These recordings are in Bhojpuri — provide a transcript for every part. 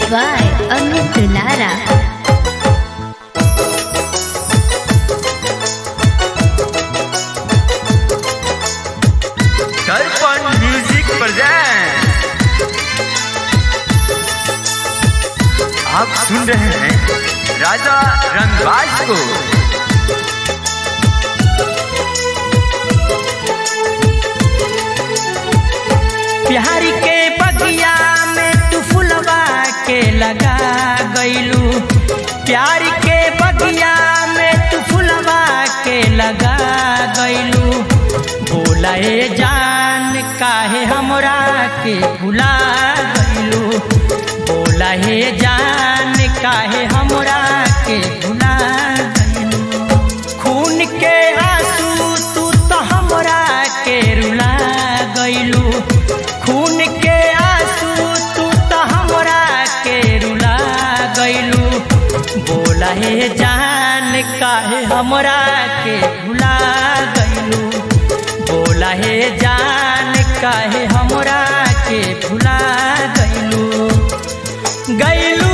by Amit Lara. Darpan music present. आप सुन रहे हैं राजा रंगबाज को। प्यार के बगिया में तू फुलवा के लगा गइलू, प्यार के बगिया में तू फुलवा के लगा गइलू। बोला ए जान काहे हमरा के भुला गइलू, बोला हे जान काहे हमरा के भुला गइलू। खून के आंसू तू तो हमरा के रुला गइलू, खून के आंसू तू तो हमरा के रुला गइलू। बोला हे जान काहे हमरा के भुला गइलू, बोला हे जान काहे हमरा के भुला गइलू। गइलू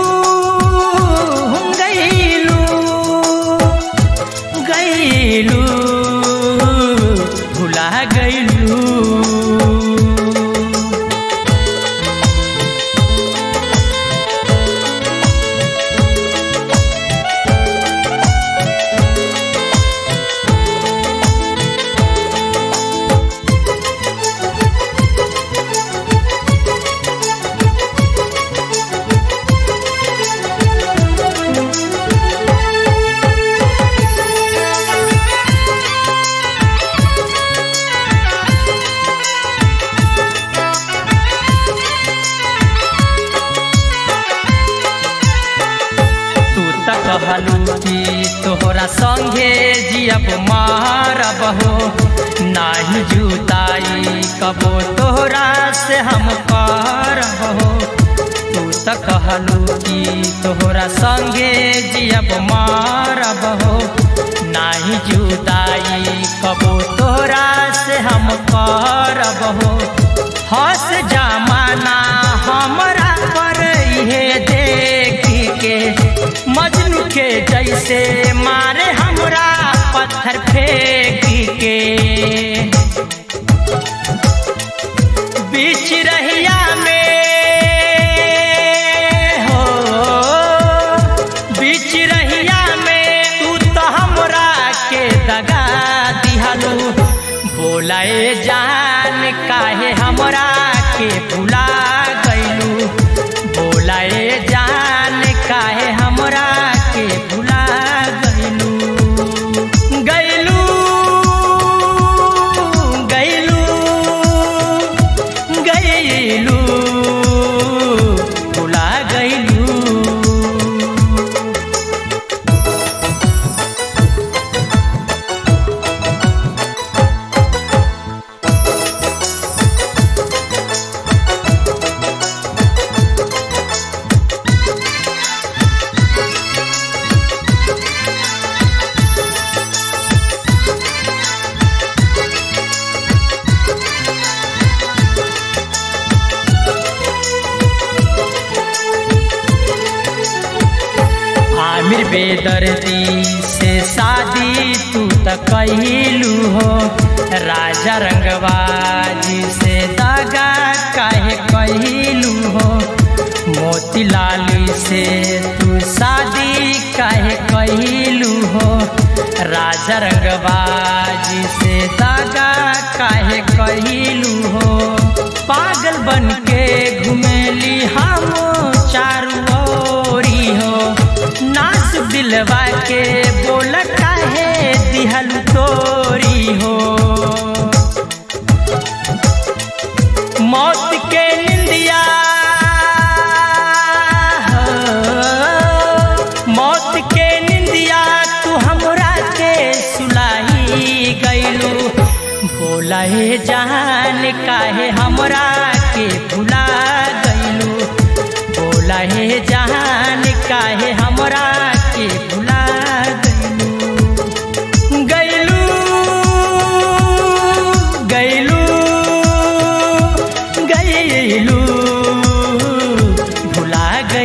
गइलू गइलू भुला गइलू। कहलू कि तोहरा संगे जियब मारब हो, नाही जुदाई कबो तोहरा से हम करब हो। तू त कहलू कि तोहरा संगे जियब मारब हो, नाही जुदाई कबो तोहरा से हम करब हो। हंस जमाना हमरा पर इहे देखी के, मजनू के जैसे मारे हमरा पत्थर फेंकी के। बीच रहिया में हो, बीच रहिया में तू तो हमरा के दगा दिहलू। बोला ए जान काहे हमरा के भुला गइलू, बोला ए जान काहे हमरा के भुला गइलू। गइलू गइलू गइलू भुला गइलू। आमिर बेदर्दी से शादी तू त कइलू हो, राजा रंगबाजी से दगा काहे कइलू हो। मोतीलाल से तू शादी काहे कइलू हो, राजा रंगबाजी से दगा काहे कइलू हो। पागल बन के घुमेली हम चारू ओरी हो, नाच दिलवा के बोल काहे दिहल तोरी हो। मौत के निंदिया मौत के निंदिया तू हमरा के सुलाई गइलू। बोला हे जान काहे हमरा के भुला गइलू, बोला हे जान काहे हमरा के भुला गइलू। गइलू गइलू गइलू भुला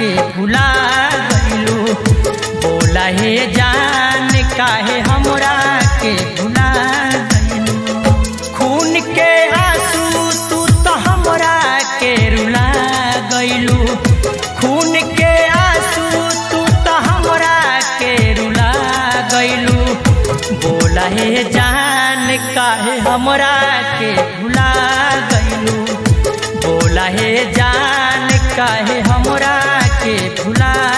के भुला गइलू। बोला हे जान काहे हमरा के भुला गइलू। खून के आंसू तू तो हमरा के रुला गइलू। खून के आंसू तू तो हमरा के रुला गइलू। बोला हे जान काहे हमरा के भुला गइलू। बोला हे जान काहे हमरा के भुला